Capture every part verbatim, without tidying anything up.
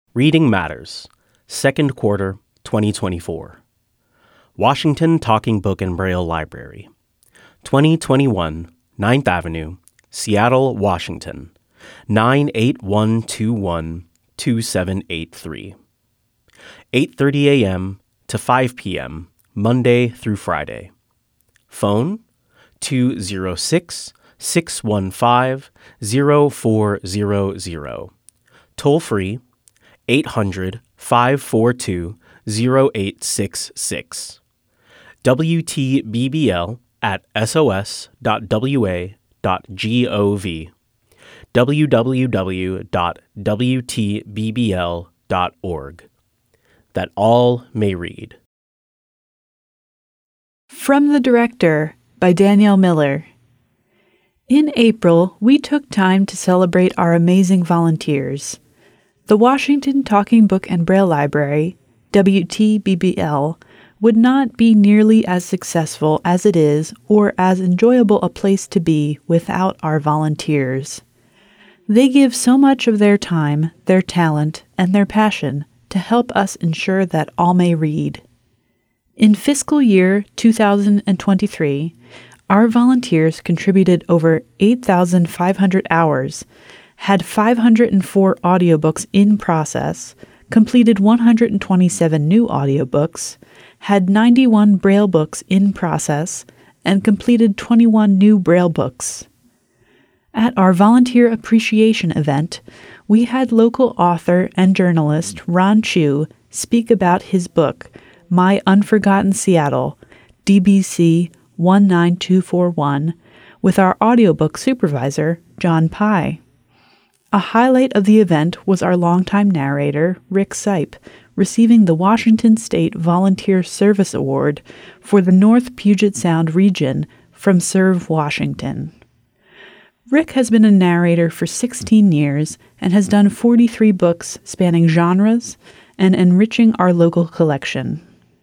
Reading Matters, Second Quarter, twenty twenty-four. Washington Talking Book and Braille Library, twenty twenty-one, ninth Avenue, Seattle, Washington, nine eight one two one, two seven eight three. eight thirty a.m. to five p.m., Monday through Friday. Phone two oh six, six one five, oh four hundred. Toll free eight hundred, five four two, oh eight six six. W T B B L at S O S dot W A dot gov. w w w dot w t b b l dot org. That all may read. From the Director by Danielle Miller. In April, we took time to celebrate our amazing volunteers. The Washington Talking Book and Braille Library, W T B B L, would not be nearly as successful as it is or as enjoyable a place to be without our volunteers. They give so much of their time, their talent, and their passion to help us ensure that all may read. In fiscal year two thousand twenty-three, our volunteers contributed over eight thousand five hundred hours, had five hundred four audiobooks in process, completed one hundred twenty-seven new audiobooks, had ninety-one Braille books in process, and completed twenty-one new Braille books. At our volunteer appreciation event, we had local author and journalist Ron Chu speak about his book, My Unforgotten Seattle, D B C one nine two four one, with our audiobook supervisor, John Pye. A highlight of the event was our longtime narrator, Rick Sipe, receiving the Washington State Volunteer Service Award for the North Puget Sound region from Serve Washington. Rick has been a narrator for sixteen years and has done forty-three books spanning genres and enriching our local collection.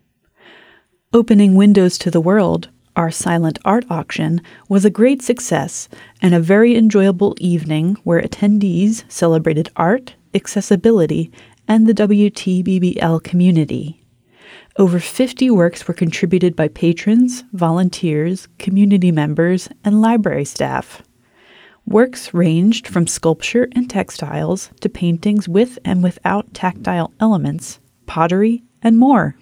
Opening Windows to the World, our silent art auction, was a great success and a very enjoyable evening where attendees celebrated art, accessibility, and the W T B B L community. Over fifty works were contributed by patrons, volunteers, community members, and library staff. Works ranged from sculpture and textiles to paintings with and without tactile elements, pottery, and more.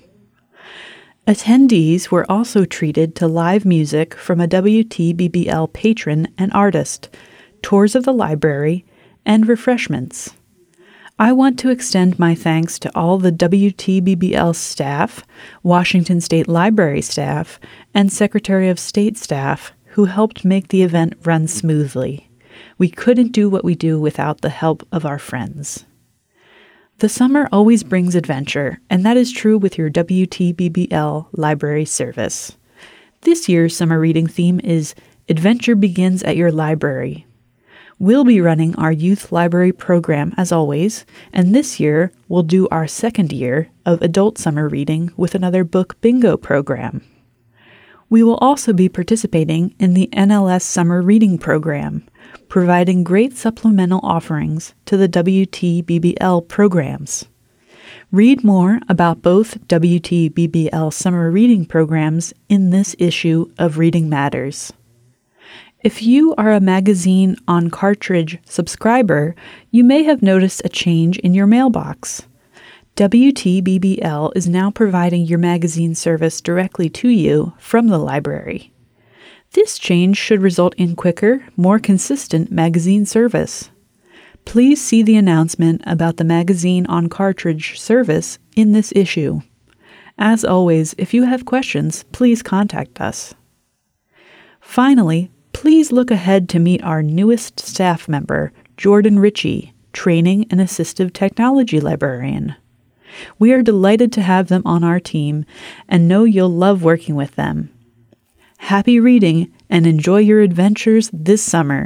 Attendees were also treated to live music from a W T B B L patron and artist, tours of the library, and refreshments. I want to extend my thanks to all the W T B B L staff, Washington State Library staff, and Secretary of State staff who helped make the event run smoothly. We couldn't do what we do without the help of our friends. The summer always brings adventure, and that is true with your W T B B L library service. This year's summer reading theme is Adventure Begins at Your Library. We'll be running our youth library program as always, and this year we'll do our second year of adult summer reading with another book bingo program. We will also be participating in the N L S Summer Reading Program, providing great supplemental offerings to the W T B B L programs. Read more about both W T B B L summer reading programs in this issue of Reading Matters. If you are a magazine on cartridge subscriber, you may have noticed a change in your mailbox. W T B B L is now providing your magazine service directly to you from the library. This change should result in quicker, more consistent magazine service. Please see the announcement about the magazine on cartridge service in this issue. As always, if you have questions, please contact us. Finally, please look ahead to meet our newest staff member, Jordan Ritchie, Training and Assistive Technology Librarian. We are delighted to have them on our team and know you'll love working with them. Happy reading and enjoy your adventures this summer.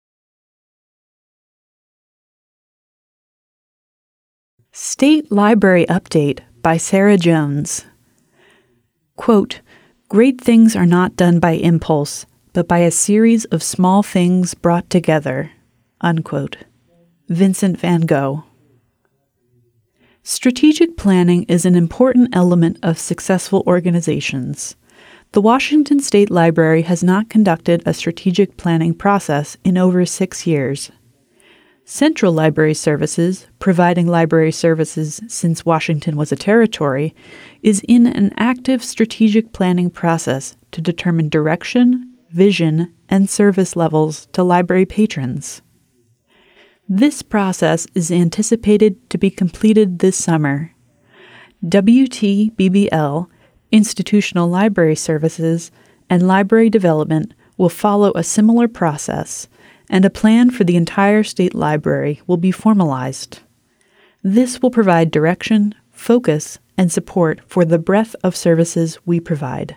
State Library Update by Sarah Jones. Quote, "Great things are not done by impulse, but by a series of small things brought together." Unquote. Vincent van Gogh. Strategic planning is an important element of successful organizations. The Washington State Library has not conducted a strategic planning process in over six years. Central Library Services, providing library services since Washington was a territory, is in an active strategic planning process to determine direction, vision, and service levels to library patrons. This process is anticipated to be completed this summer. W T B B L, Institutional Library Services, and Library Development will follow a similar process, and a plan for the entire state library will be formalized. This will provide direction, focus, and support for the breadth of services we provide.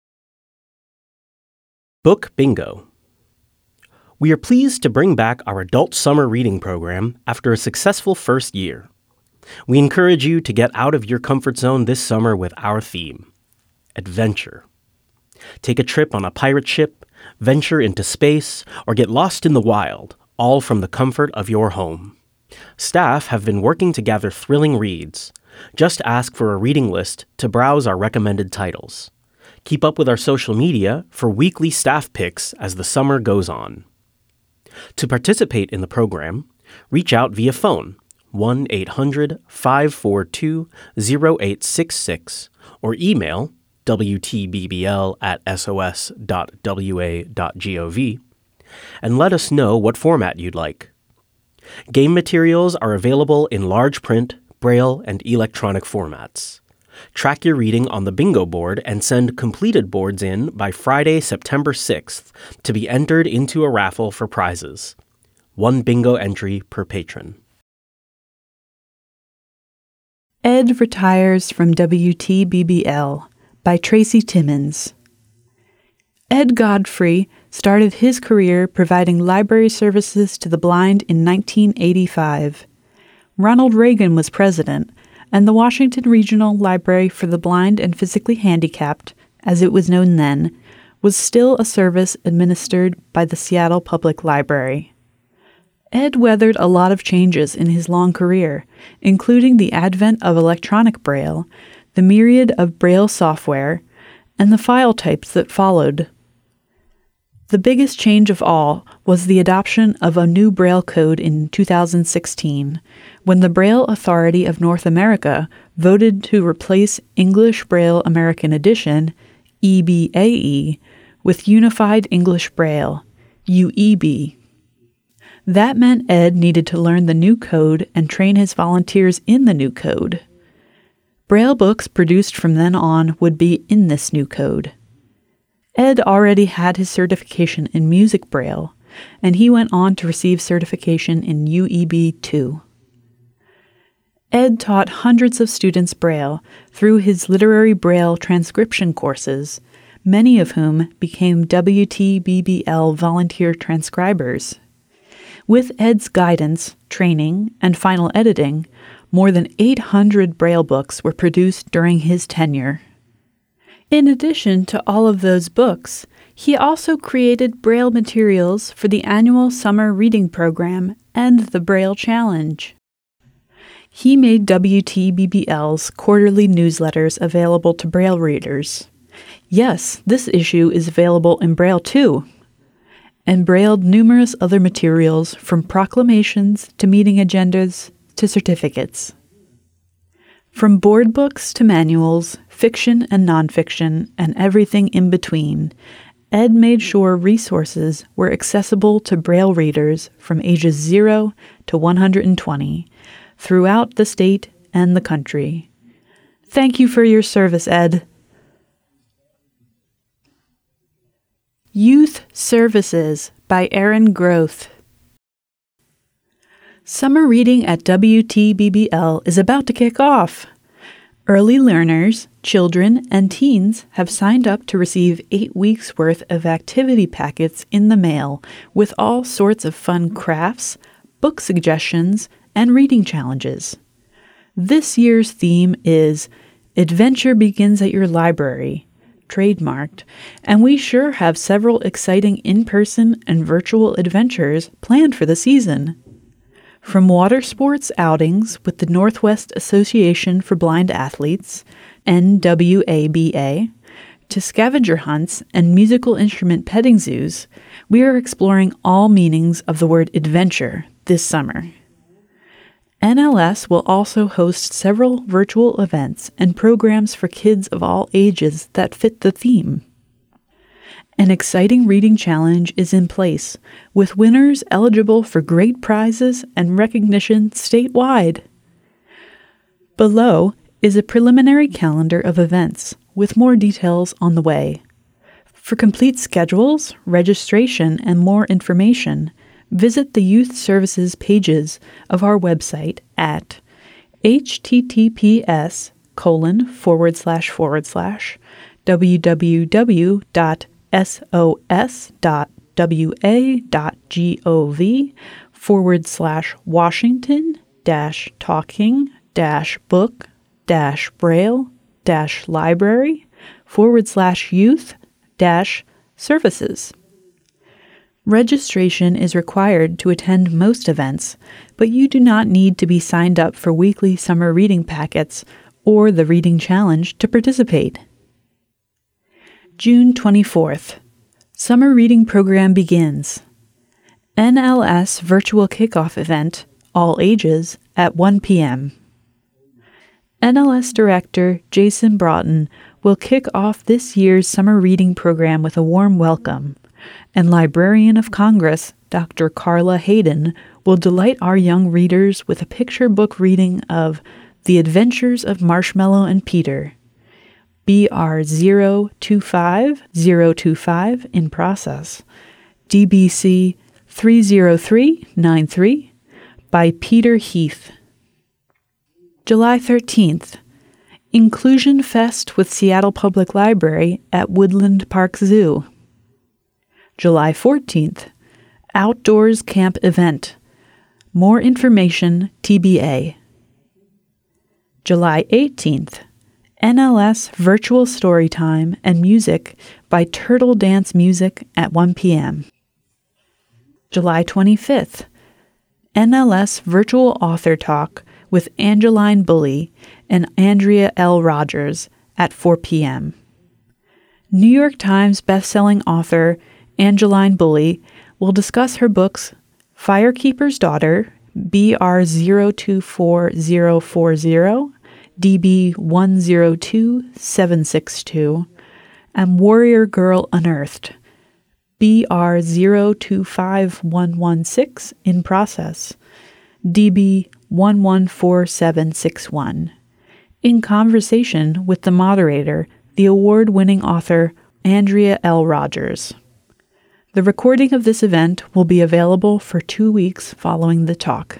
Book Bingo. We are pleased to bring back our adult summer reading program after a successful first year. We encourage you to get out of your comfort zone this summer with our theme, Adventure. Take a trip on a pirate ship, venture into space, or get lost in the wild, all from the comfort of your home. Staff have been working to gather thrilling reads. Just ask for a reading list to browse our recommended titles. Keep up with our social media for weekly staff picks as the summer goes on. To participate in the program, reach out via phone one eight hundred, five four two, zero eight six six or email w t b b l at s o s dot w a dot gov and let us know what format you'd like. Game materials are available in large print, Braille, and electronic formats. Track your reading on the bingo board and send completed boards in by Friday, September sixth to be entered into a raffle for prizes. One bingo entry per patron. Ed retires from W T B B L by Tracy Timmons. Ed Godfrey started his career providing library services to the blind in nineteen eighty-five. Ronald Reagan was president, and the Washington Regional Library for the Blind and Physically Handicapped, as it was known then, was still a service administered by the Seattle Public Library. Ed weathered a lot of changes in his long career, including the advent of electronic Braille, the myriad of Braille software, and the file types that followed. The biggest change of all was the adoption of a new Braille code in two thousand sixteen, when the Braille Authority of North America voted to replace English Braille American Edition, E B A E, with Unified English Braille, U E B. That meant Ed needed to learn the new code and train his volunteers in the new code. Braille books produced from then on would be in this new code. Ed already had his certification in Music Braille, and he went on to receive certification in U E B two. Ed taught hundreds of students Braille through his literary Braille transcription courses, many of whom became W T B B L volunteer transcribers. With Ed's guidance, training, and final editing, more than eight hundred Braille books were produced during his tenure. In addition to all of those books, he also created Braille materials for the annual summer reading program and the Braille Challenge. He made W T B B L's quarterly newsletters available to Braille readers. Yes, this issue is available in Braille too, and brailled numerous other materials from proclamations to meeting agendas to certificates. From board books to manuals, fiction and nonfiction, and everything in between, Ed made sure resources were accessible to Braille readers from ages zero to one hundred twenty throughout the state and the country. Thank you for your service, Ed. Youth Services by Aaron Groth. Summer reading at W T B B L is about to kick off. Early learners, children, and teens have signed up to receive eight weeks' worth of activity packets in the mail with all sorts of fun crafts, book suggestions, and reading challenges. This year's theme is Adventure Begins at Your Library, trademarked, and we sure have several exciting in-person and virtual adventures planned for the season. From water sports outings with the Northwest Association for Blind Athletes, N W A B A, to scavenger hunts and musical instrument petting zoos, we are exploring all meanings of the word adventure this summer. N L S will also host several virtual events and programs for kids of all ages that fit the theme. An exciting reading challenge is in place, with winners eligible for great prizes and recognition statewide. Below is a preliminary calendar of events, with more details on the way. For complete schedules, registration, and more information, visit the Youth Services pages of our website at https colon forward slash forward slash www.sos.wa.gov forward slash Washington dash talking dash book dash braille dash library forward slash youth dash services. Registration is required to attend most events, but you do not need to be signed up for weekly summer reading packets or the reading challenge to participate. June twenty-fourth. Summer Reading Program begins. N L S Virtual Kickoff Event, all ages, at one p.m. N L S Director Jason Broughton will kick off this year's summer reading program with a warm welcome, and Librarian of Congress Doctor Carla Hayden will delight our young readers with a picture book reading of The Adventures of Marshmallow and Peter, B R zero two five zero two five in process, D B C three zero three nine three, by Peter Heath. July thirteenth. Inclusion Fest with Seattle Public Library at Woodland Park Zoo. July fourteenth. Outdoors Camp Event. More information T B A. July eighteenth. N L S Virtual Storytime and Music by Turtle Dance Music at one p.m. July twenty-fifth. N L S Virtual Author Talk with Angeline Bully and Andrea L. Rogers at four p.m. New York Times bestselling author Angeline Bully will discuss her books Firekeeper's Daughter, B R zero two four zero four zero, D B one zero two seven six two, and Warrior Girl Unearthed, B R zero two five one one six in process, D B one one four seven six one, in conversation with the moderator, the award-winning author Andrea L. Rogers. The recording of this event will be available for two weeks following the talk.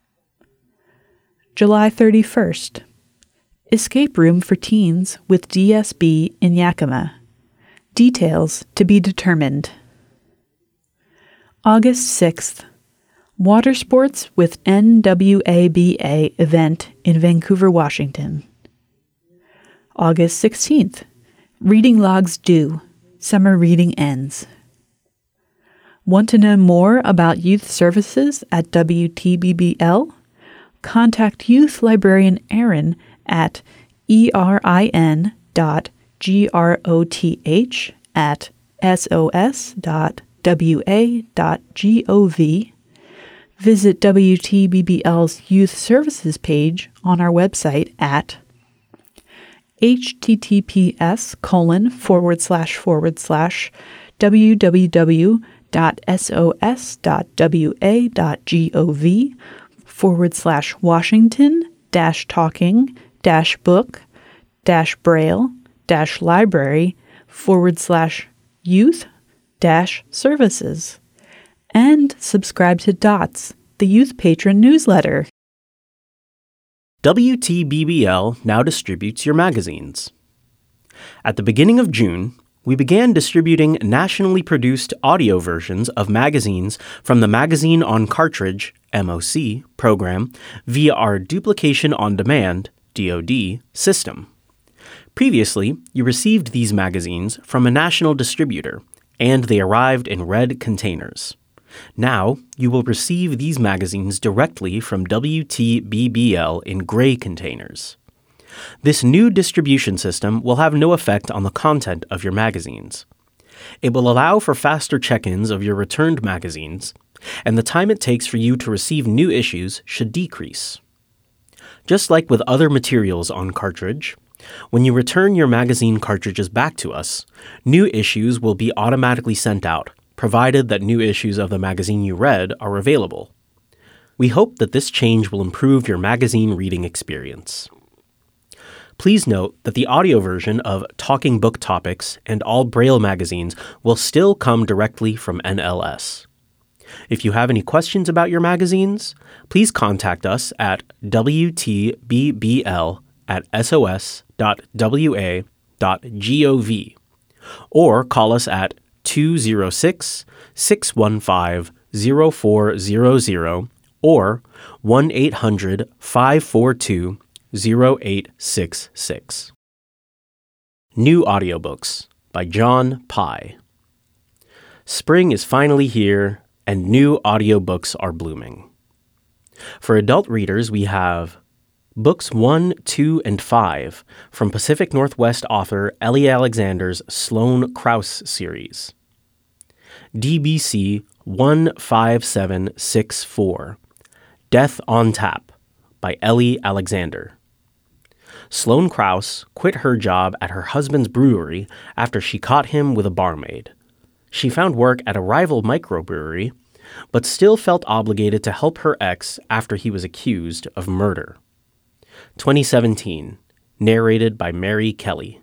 July thirty-first. Escape Room for Teens with D S B in Yakima. Details to be determined. August sixth. Water Sports with N W A B A event in Vancouver, Washington. August sixteenth. Reading Logs due. Summer reading ends. Want to know more about youth services at W T B B L? Contact Youth Librarian Erin at erin dot groth at sos dot wa dot gov. Visit W T B B L's Youth Services page on our website at https colon forward slash forward slash www dot sos dot wa dot gov forward slash Washington dash talking dash book dash braille dash library forward slash youth dash services, and subscribe to DOTS, the Youth Patron newsletter. W T B B L now distributes your magazines. At the beginning of June, we began distributing nationally produced audio versions of magazines from the Magazine on Cartridge M O C program via our Duplication on Demand D O D system. Previously, you received these magazines from a national distributor, and they arrived in red containers. Now, you will receive these magazines directly from W T B B L in gray containers. This new distribution system will have no effect on the content of your magazines. It will allow for faster check-ins of your returned magazines, and the time it takes for you to receive new issues should decrease. Just like with other materials on cartridge, when you return your magazine cartridges back to us, new issues will be automatically sent out, provided that new issues of the magazine you read are available. We hope that this change will improve your magazine reading experience. Please note that the audio version of Talking Book Topics and all Braille magazines will still come directly from N L S. If you have any questions about your magazines, please contact us at W T B B L at S O S dot W A dot gov or call us at two oh six, six one five, oh four hundred or one eight hundred, five four two, oh eight six six. New Audiobooks by John Pye. Spring is finally here, and new audiobooks are blooming. For adult readers, we have Books one, two, and five from Pacific Northwest author Ellie Alexander's Sloane Krause series. D B C one five seven six four, Death on Tap by Ellie Alexander. Sloane Krause quit her job at her husband's brewery after she caught him with a barmaid. She found work at a rival microbrewery, but still felt obligated to help her ex after he was accused of murder. twenty seventeen, narrated by Mary Kelly.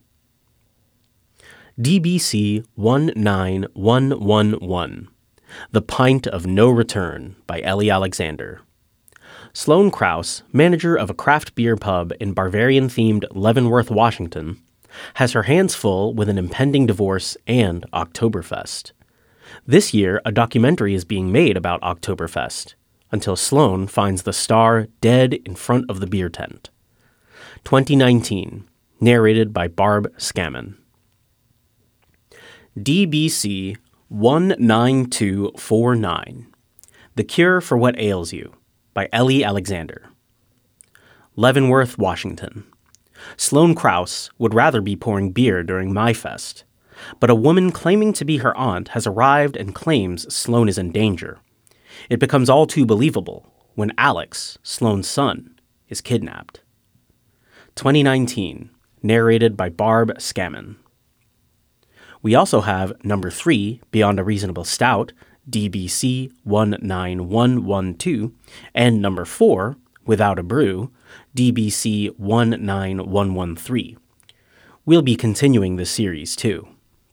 D B C one nine one one one, The Pint of No Return by Ellie Alexander. Sloane Krause, manager of a craft beer pub in Bavarian-themed Leavenworth, Washington, has her hands full with an impending divorce and Oktoberfest. This year, a documentary is being made about Oktoberfest, until Sloane finds the star dead in front of the beer tent. twenty nineteen, narrated by Barb Scammon. D B C one nine two four nine, The Cure for What Ails You by Ellie Alexander. Leavenworth, Washington. Sloane Krause would rather be pouring beer during MyFest, but a woman claiming to be her aunt has arrived and claims Sloane is in danger. It becomes all too believable when Alex, Sloane's son, is kidnapped. twenty nineteen, narrated by Barb Scammon. We also have number three, Beyond a Reasonable Doubt, D B C one nine one one two, and number four, Without a Brew, D B C one nine one one three. We'll be continuing this series too.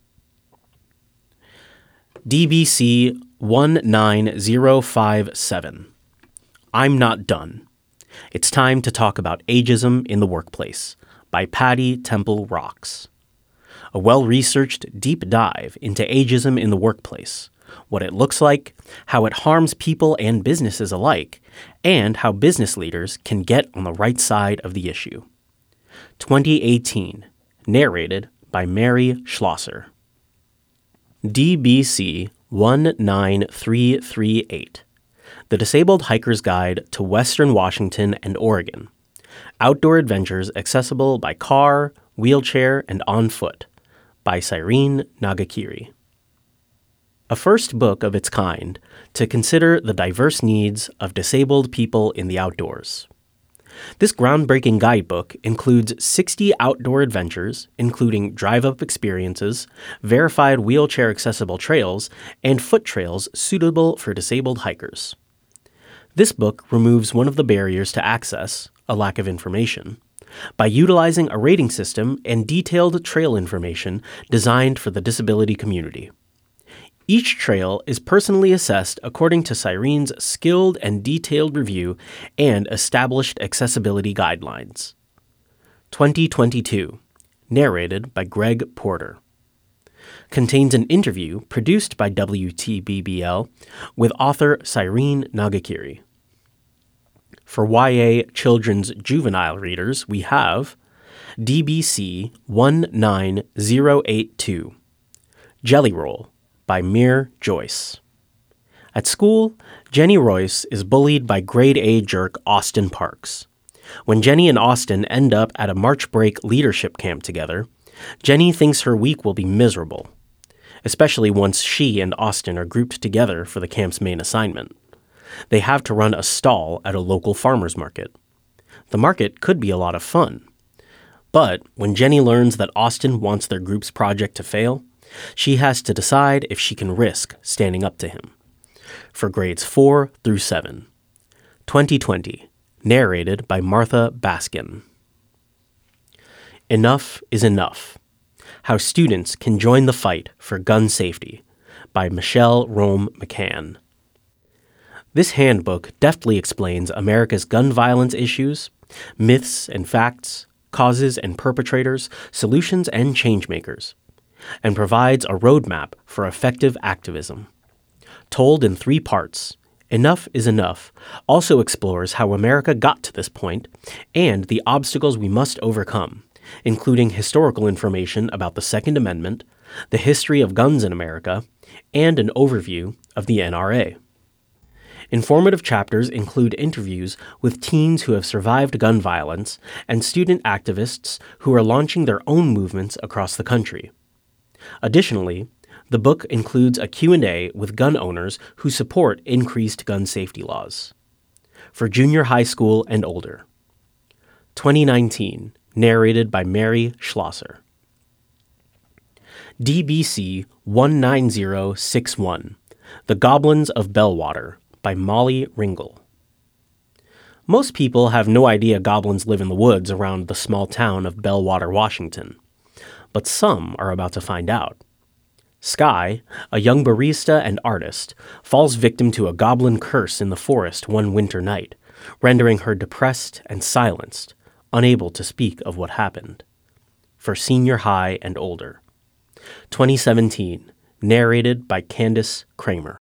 D B C one nine zero five seven. I'm Not Done. It's time to talk about ageism in the workplace by Patty Temple Rocks. A well-researched deep dive into ageism in the workplace, what it looks like, how it harms people and businesses alike, and how business leaders can get on the right side of the issue. twenty eighteen, narrated by Mary Schlosser. D B C one nine three three eight, The Disabled Hiker's Guide to Western Washington and Oregon. Outdoor adventures accessible by car, wheelchair, and on foot, by Cyrene Nagakiri. A first book of its kind to consider the diverse needs of disabled people in the outdoors. This groundbreaking guidebook includes sixty outdoor adventures, including drive-up experiences, verified wheelchair-accessible trails, and foot trails suitable for disabled hikers. This book removes one of the barriers to access, a lack of information, by utilizing a rating system and detailed trail information designed for the disability community. Each trail is personally assessed according to Cyrene's skilled and detailed review and established accessibility guidelines. twenty twenty-two, narrated by Greg Porter. Contains an interview produced by W T B B L with author Cyrene Nagakiri. For Y A children's juvenile readers, we have D B C one nine zero eight two, Jelly Roll by Mir Joyce. At school, Jenny Royce is bullied by grade A jerk Austin Parks. When Jenny and Austin end up at a March break leadership camp together, Jenny thinks her week will be miserable, especially once she and Austin are grouped together for the camp's main assignment. They have to run a stall at a local farmer's market. The market could be a lot of fun. But when Jenny learns that Austin wants their group's project to fail, she has to decide if she can risk standing up to him. For grades four through seven. twenty twenty. Narrated by Martha Baskin. Enough is Enough. How Students Can Join the Fight for Gun Safety by Michelle Rome McCann. This handbook deftly explains America's gun violence issues, myths and facts, causes and perpetrators, solutions and changemakers, and provides a roadmap for effective activism. Told in three parts, Enough is Enough also explores how America got to this point and the obstacles we must overcome, including historical information about the Second Amendment, the history of guns in America, and an overview of the N R A. Informative chapters include interviews with teens who have survived gun violence and student activists who are launching their own movements across the country. Additionally, the book includes a Q and A with gun owners who support increased gun safety laws. For junior high school and older. twenty nineteen, narrated by Mary Schlosser. D B C one nine zero six one, The Goblins of Bellwater, by Molly Ringel. Most people have no idea goblins live in the woods around the small town of Bellwater, Washington, but some are about to find out. Sky, a young barista and artist, falls victim to a goblin curse in the forest one winter night, rendering her depressed and silenced, unable to speak of what happened. For senior high and older. twenty seventeen, narrated by Candace Kramer.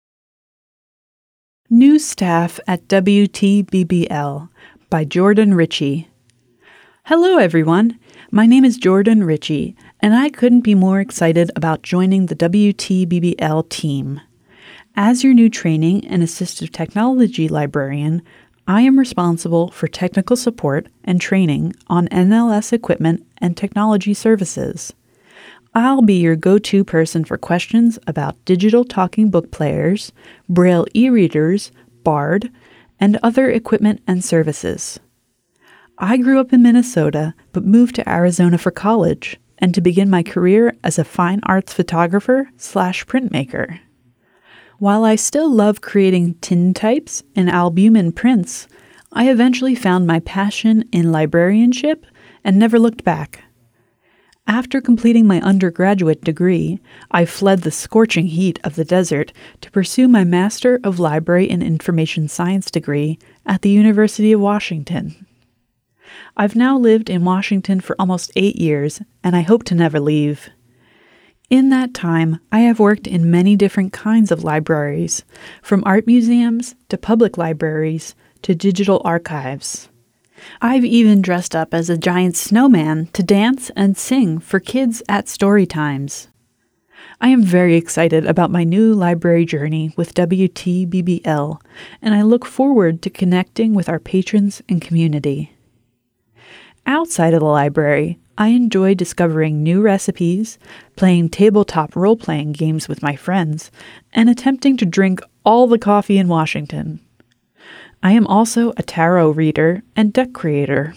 New Staff at W T B B L by Jordan Ritchie. Hello, everyone. My name is Jordan Ritchie, and I couldn't be more excited about joining the W T B B L team. As your new training and assistive technology librarian, I am responsible for technical support and training on N L S equipment and technology services. I'll be your go-to person for questions about digital talking book players, Braille e-readers, Bard, and other equipment and services. I grew up in Minnesota, but moved to Arizona for college and to begin my career as a fine arts photographer slash printmaker. While I still love creating tintypes and albumin prints, I eventually found my passion in librarianship and never looked back. After completing my undergraduate degree, I fled the scorching heat of the desert to pursue my Master of Library and Information Science degree at the University of Washington. I've now lived in Washington for almost eight years, and I hope to never leave. In that time, I have worked in many different kinds of libraries, from art museums to public libraries to digital archives. I've even dressed up as a giant snowman to dance and sing for kids at story times. I am very excited about my new library journey with W T B B L, and I look forward to connecting with our patrons and community. Outside of the library, I enjoy discovering new recipes, playing tabletop role-playing games with my friends, and attempting to drink all the coffee in Washington. I am also a tarot reader and deck creator.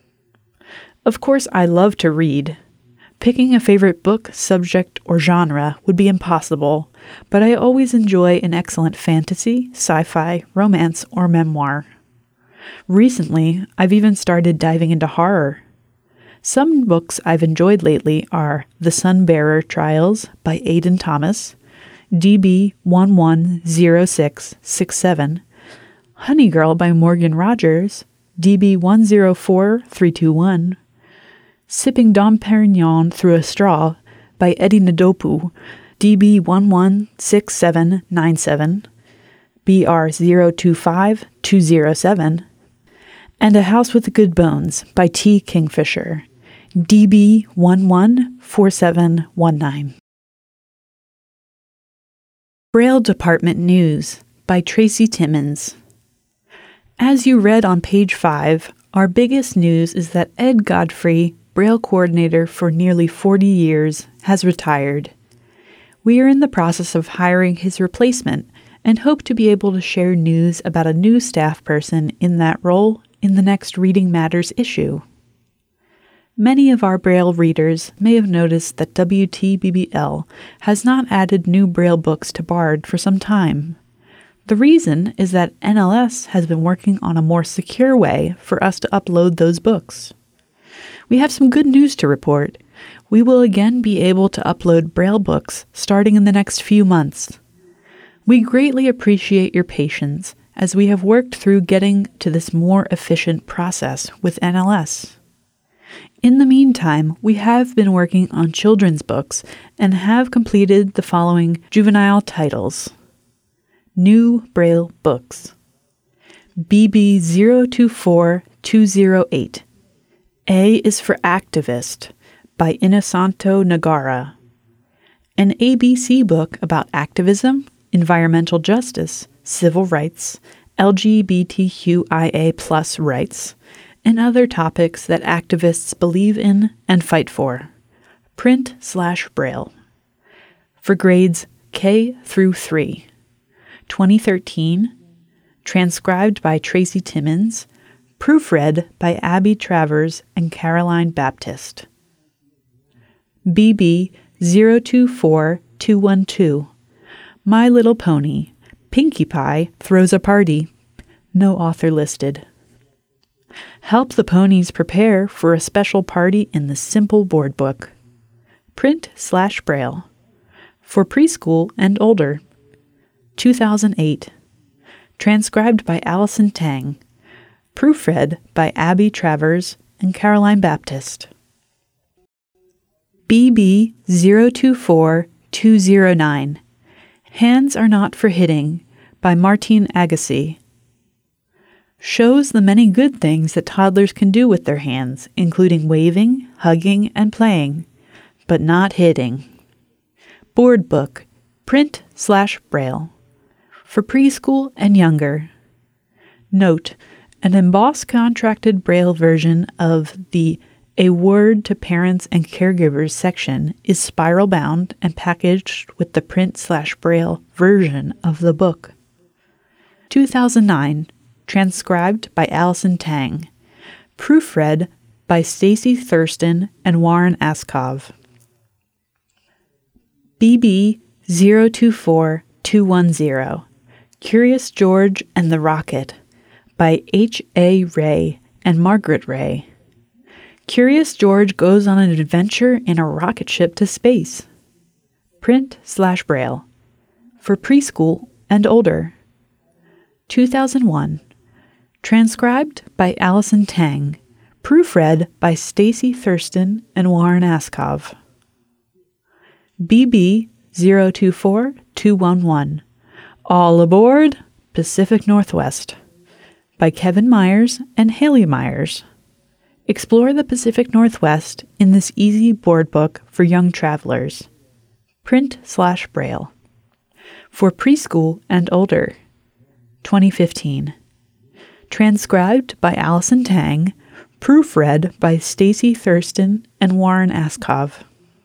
Of course, I love to read. Picking a favorite book, subject, or genre would be impossible, but I always enjoy an excellent fantasy, sci-fi, romance, or memoir. Recently, I've even started diving into horror. Some books I've enjoyed lately are The Sunbearer Trials by Aidan Thomas, D B one one zero six six seven, Honey Girl by Morgan Rogers, D B one zero four three two one, Sipping Dom Perignon Through a Straw by Eddie Ndopu, D B one one six seven nine seven, B R zero two five two zero seven, and A House with the Good Bones by T. Kingfisher, D B one one four seven one nine. Braille Department News by Tracy Timmons. As you read on page five, our biggest news is that Ed Godfrey, Braille coordinator for nearly forty years, has retired. We are in the process of hiring his replacement and hope to be able to share news about a new staff person in that role in the next Reading Matters issue. Many of our Braille readers may have noticed that W T B B L has not added new Braille books to Bard for some time. The reason is that N L S has been working on a more secure way for us to upload those books. We have some good news to report. We will again be able to upload Braille books starting in the next few months. We greatly appreciate your patience as we have worked through getting to this more efficient process with N L S. In the meantime, we have been working on children's books and have completed the following juvenile titles. New Braille books. B B zero two four two zero eight. A is for Activist by Inosanto Nagara. An A B C book about activism, environmental justice, civil rights, L G B T Q I A plus rights, and other topics that activists believe in and fight for. Print slash Braille. For grades K through three. twenty thirteen. Transcribed by Tracy Timmons. Proofread by Abby Travers and Caroline Baptist. B B zero two four two one two. My Little Pony. Pinkie Pie throws a party. No author listed. Help the ponies prepare for a special party in the Simple Board Book. Print slash Braille. For preschool and older. two thousand eight. Transcribed by Allison Tang. Proofread by Abby Travers and Caroline Baptist. B B zero two four two zero nine. Hands Are Not for Hitting by Martine Agassi. Shows the many good things that toddlers can do with their hands, including waving, hugging, and playing, but not hitting. Board Book. Print slash Braille. For preschool and younger. Note, an embossed contracted Braille version of the A Word to Parents and Caregivers section is spiral bound and packaged with the print slash Braille version of the book. two thousand nine. Transcribed by Allison Tang. Proofread by Stacy Thurston and Warren Askov. B B zero two four two one zero. Curious George and the Rocket by H A Ray and Margaret Ray. Curious George goes on an adventure in a rocket ship to space. Print slash Braille. For preschool and older. two thousand one. Transcribed by Allison Tang. Proofread by Stacy Thurston and Warren Askov. B B zero two four two one one. All Aboard Pacific Northwest by Kevin Myers and Haley Myers. Explore the Pacific Northwest in this easy board book for young travelers. Print slash Braille. For preschool and older. twenty fifteen. Transcribed by Allison Tang. Proofread by Stacy Thurston and Warren Askov.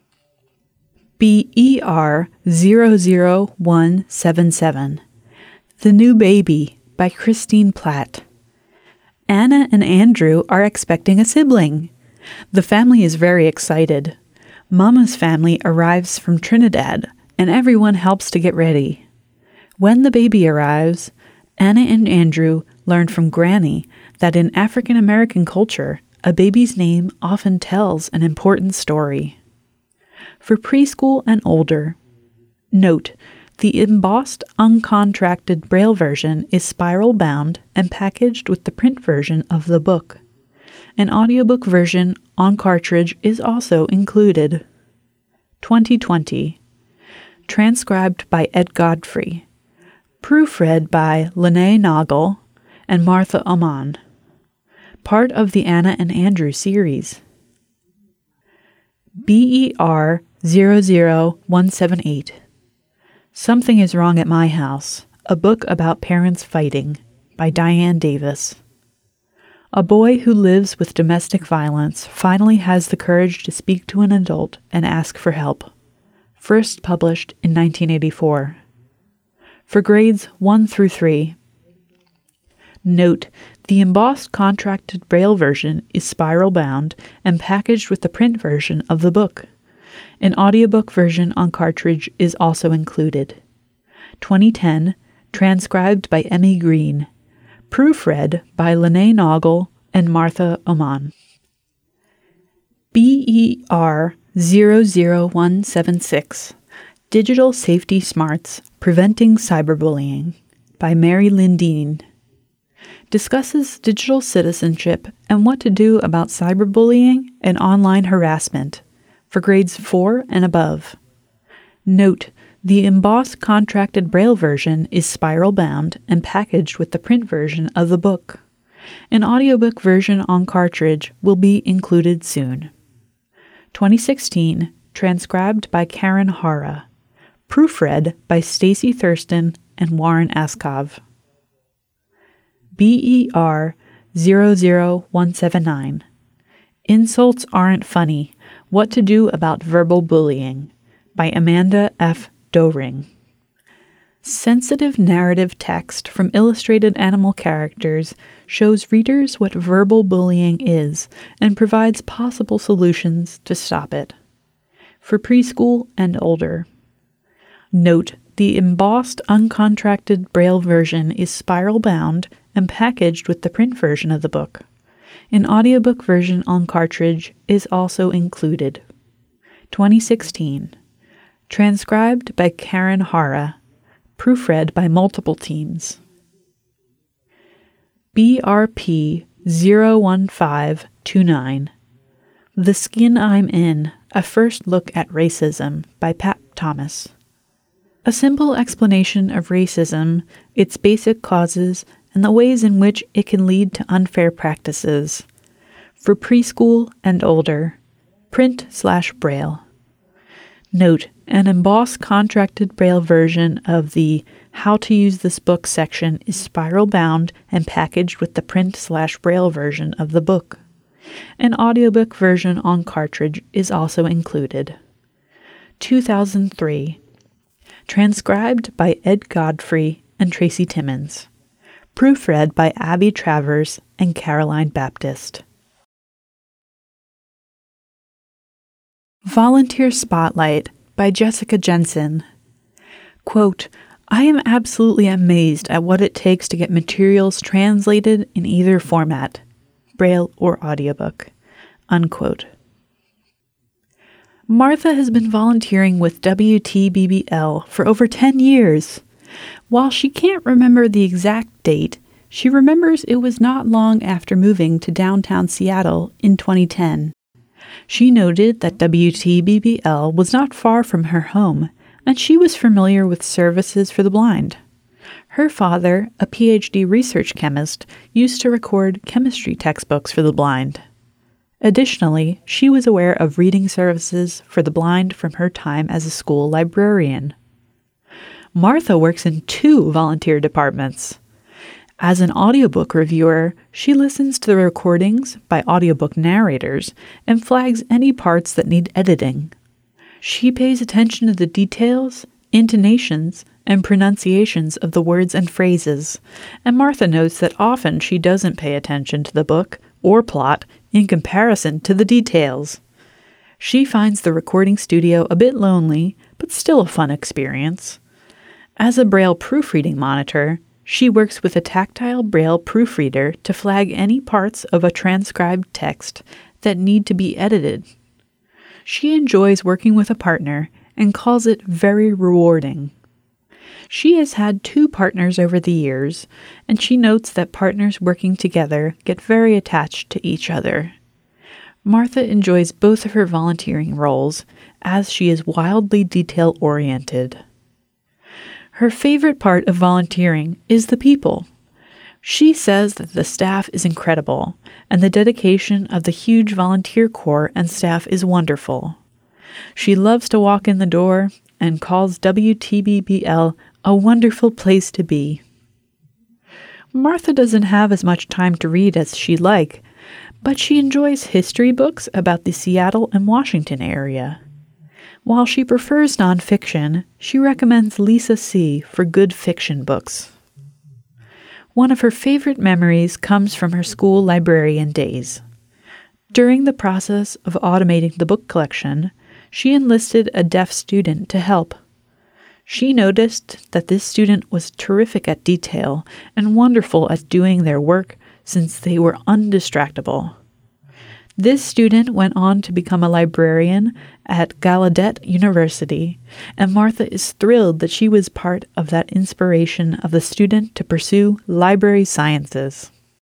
B E R zero zero one seven seven. The New Baby by Christine Platt. Anna and Andrew are expecting a sibling. The family is very excited. Mama's family arrives from Trinidad, and everyone helps to get ready. When the baby arrives, Anna and Andrew learn from Granny that in African American culture, a baby's name often tells an important story. For preschool and older. Note, the embossed, uncontracted Braille version is spiral bound and packaged with the print version of the book. An audiobook version on cartridge is also included. twenty twenty. Transcribed by Ed Godfrey. Proofread by Lene Nagel and Martha Oman. Part of the Anna and Andrew series. B E R zero zero one seven eight. Something is Wrong at My House, a book about parents fighting, by Diane Davis. A boy who lives with domestic violence finally has the courage to speak to an adult and ask for help. First published in nineteen eighty-four. For grades one through three. Note, the embossed contracted Braille version is spiral bound and packaged with the print version of the book. An audiobook version on cartridge is also included. twenty ten, transcribed by Emmy Green. Proofread by Lene Noggle and Martha Oman. B E R zero zero one seven six, Digital Safety Smarts, Preventing Cyberbullying, by Mary Lynn Dean. Discusses digital citizenship and what to do about cyberbullying and online harassment, for grades four and above. Note, the embossed contracted Braille version is spiral bound and packaged with the print version of the book. An audiobook version on cartridge will be included soon. twenty sixteen, transcribed by Karen Hara. Proofread by Stacy Thurston and Warren Askov. B E R zero zero one seven nine. Insults Aren't Funny. What to Do About Verbal Bullying, by Amanda F. Doring. Sensitive narrative text from illustrated animal characters shows readers what verbal bullying is and provides possible solutions to stop it. For preschool and older. Note, the embossed uncontracted Braille version is spiral bound and packaged with the print version of the book. An audiobook version on cartridge is also included. twenty sixteen. Transcribed by Karen Hara. Proofread by multiple teams. B R P zero one five two nine. The Skin I'm In, A First Look at Racism, by Pat Thomas. A simple explanation of racism, its basic causes, and the ways in which it can lead to unfair practices. For preschool and older. Print slash Braille. Note, an embossed contracted Braille version of the How to Use This Book section is spiral bound and packaged with the print slash Braille version of the book. An audiobook version on cartridge is also included. two thousand three. Transcribed by Ed Godfrey and Tracy Timmons. Proofread by Abby Travers and Caroline Baptist. Volunteer Spotlight by Jessica Jensen. Quote, I am absolutely amazed at what it takes to get materials translated in either format, Braille or audiobook. Unquote. Martha has been volunteering with W T B B L for over ten years. While she can't remember the exact date, she remembers it was not long after moving to downtown Seattle in twenty ten. She noted that W T B B L was not far from her home, and she was familiar with services for the blind. Her father, a P H D research chemist, used to record chemistry textbooks for the blind. Additionally, she was aware of reading services for the blind from her time as a school librarian. Martha works in two volunteer departments. As an audiobook reviewer, she listens to the recordings by audiobook narrators and flags any parts that need editing. She pays attention to the details, intonations, and pronunciations of the words and phrases, and Martha notes that often she doesn't pay attention to the book or plot in comparison to the details. She finds the recording studio a bit lonely, but still a fun experience. As a Braille proofreading monitor, she works with a tactile Braille proofreader to flag any parts of a transcribed text that need to be edited. She enjoys working with a partner and calls it very rewarding. She has had two partners over the years, and she notes that partners working together get very attached to each other. Martha enjoys both of her volunteering roles, as she is wildly detail-oriented. Her favorite part of volunteering is the people. She says that the staff is incredible, and the dedication of the huge volunteer corps and staff is wonderful. She loves to walk in the door, and calls W T B B L a wonderful place to be. Martha doesn't have as much time to read as she'd like, but she enjoys history books about the Seattle and Washington area. While she prefers nonfiction, she recommends Lisa See for good fiction books. One of her favorite memories comes from her school librarian days. During the process of automating the book collection, she enlisted a deaf student to help. She noticed that this student was terrific at detail and wonderful at doing their work since they were undistractable. This student went on to become a librarian at Gallaudet University, and Martha is thrilled that she was part of that inspiration of the student to pursue library sciences.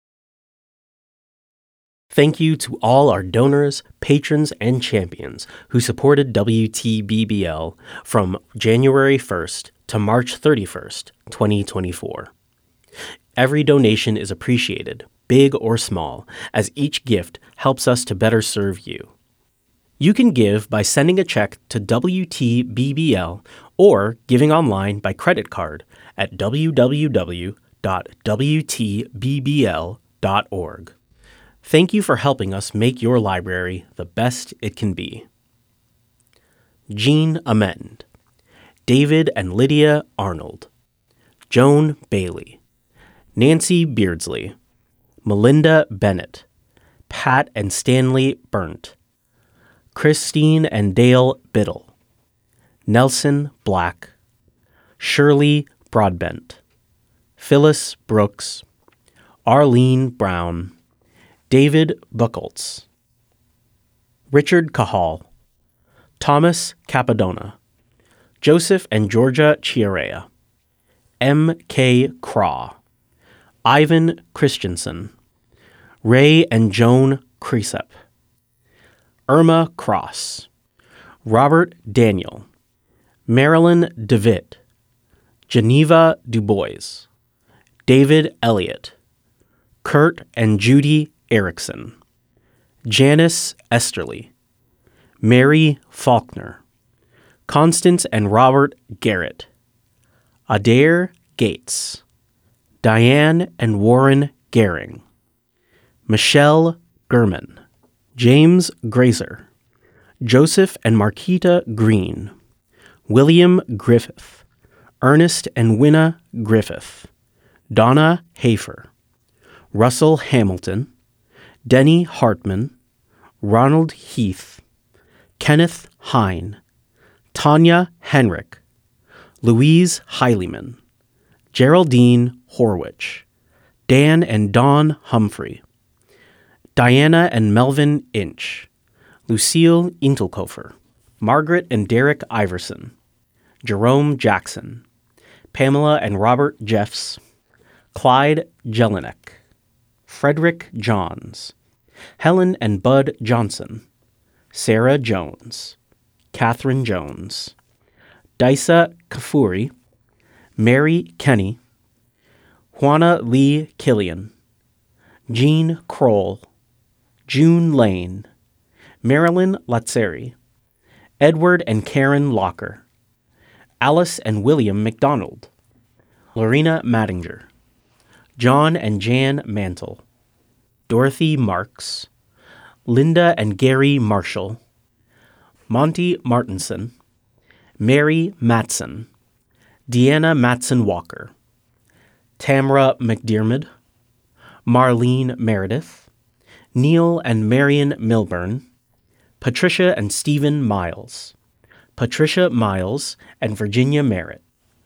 Thank you to all our donors, patrons, and champions who supported W T B B L from January first to March thirty-first, twenty twenty-four. Every donation is appreciated, big or small, as each gift helps us to better serve you. You can give by sending a check to W T B B L or giving online by credit card at w w w dot w t b b l dot org. Thank you for helping us make your library the best it can be. Jean Amend, David and Lydia Arnold, Joan Bailey, Nancy Beardsley, Melinda Bennett, Pat and Stanley Burnt, Christine and Dale Biddle, Nelson Black, Shirley Broadbent, Phyllis Brooks, Arlene Brown, David Buchholz, Richard Cahal, Thomas Capadona, Joseph and Georgia Chiarea, M. K. Craw, Ivan Christensen, Ray and Joan Cresep, Irma Cross, Robert Daniel, Marilyn DeVitt, Geneva Dubois, David Elliott, Kurt and Judy Erickson, Janice Esterly, Mary Faulkner, Constance and Robert Garrett, Adair Gates, Diane and Warren Gehring, Michelle Gurman, James Grazer, Joseph and Marquita Green, William Griffith, Ernest and Winna Griffith, Donna Hafer, Russell Hamilton, Denny Hartman, Ronald Heath, Kenneth Hine, Tanya Henrik, Louise Heileman, Geraldine Horwich, Dan and Dawn Humphrey, Diana and Melvin Inch, Lucille Intelkofer, Margaret and Derek Iverson, Jerome Jackson, Pamela and Robert Jeffs, Clyde Jelinek, Frederick Johns, Helen and Bud Johnson, Sarah Jones, Catherine Jones, Daisa Kafuri, Mary Kenny, Juana Lee Killian, Jean Kroll, June Lane, Marilyn Lazzeri, Edward and Karen Locker, Alice and William McDonald, Lorena Mattinger, John and Jan Mantle, Dorothy Marks, Linda and Gary Marshall, Monty Martinson, Mary Matson, Deanna Matson-Walker, Tamra McDermott, Marlene Meredith, Neil and Marion Milburn, Patricia and Stephen Miles, Patricia Miles and Virginia Merritt,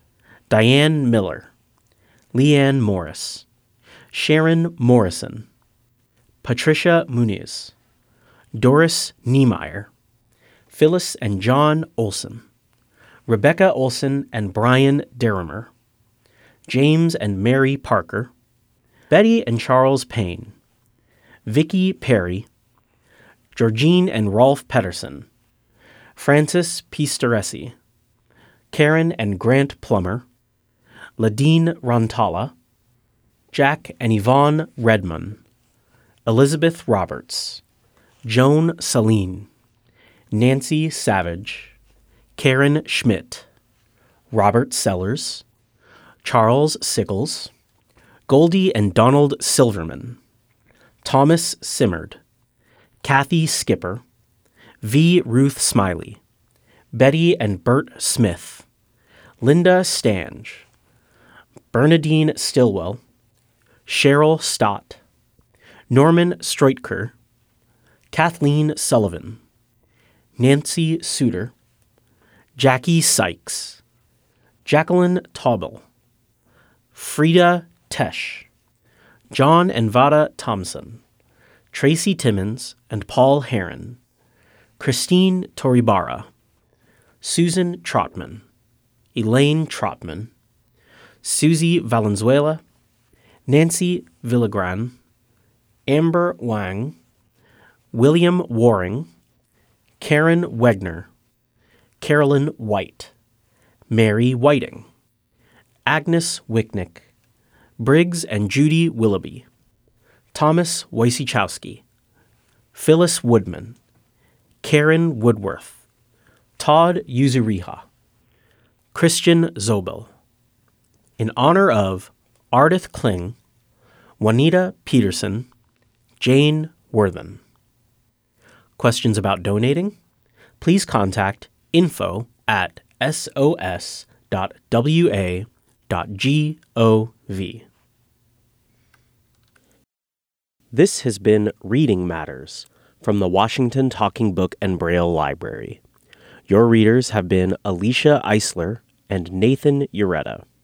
Diane Miller, Leanne Morris, Sharon Morrison, Patricia Muniz, Doris Niemeyer, Phyllis and John Olson, Rebecca Olson and Brian Derrimer, James and Mary Parker, Betty and Charles Payne, Vicky Perry, Georgine and Rolf Pedersen, Francis Pistoresi, Karen and Grant Plummer, Ladine Rantala, Jack and Yvonne Redmond, Elizabeth Roberts, Joan Saline, Nancy Savage, Karen Schmidt, Robert Sellers, Charles Sickles, Goldie and Donald Silverman, Thomas Simmerd, Kathy Skipper, V. Ruth Smiley, Betty and Bert Smith, Linda Stange, Bernadine Stillwell, Cheryl Stott, Norman Streutker, Kathleen Sullivan, Nancy Suter, Jackie Sykes, Jacqueline Taubel, Frida Tesh, John and Vada Thompson, Tracy Timmons and Paul Heron, Christine Toribara, Susan Trotman, Elaine Trotman, Susie Valenzuela, Nancy Villagran, Amber Wang, William Waring, Karen Wegner, Carolyn White, Mary Whiting, Agnes Wicknick, Briggs and Judy Willoughby, Thomas Wojciechowski, Phyllis Woodman, Karen Woodworth, Todd Yuzuriha, Christian Zobel. In honor of Ardith Kling, Juanita Peterson, Jane Worthen. Questions about donating? Please contact info at sos dot w a dot gov. This has been Reading Matters from the Washington Talking Book and Braille Library. Your readers have been Alicia Eisler and Nathan Ureta.